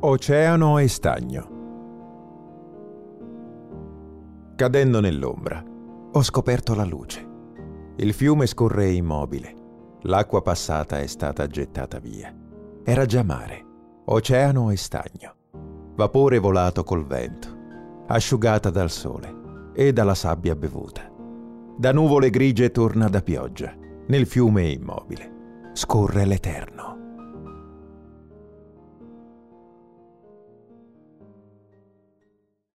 Oceano e stagno. Cadendo nell'ombra, ho scoperto la luce. Il fiume scorre immobile. L'acqua passata è stata gettata via. Era già mare, oceano e stagno. Vapore volato col vento, asciugata dal sole e dalla sabbia bevuta. Da nuvole grigie torna da pioggia. Nel fiume immobile scorre l'eterno.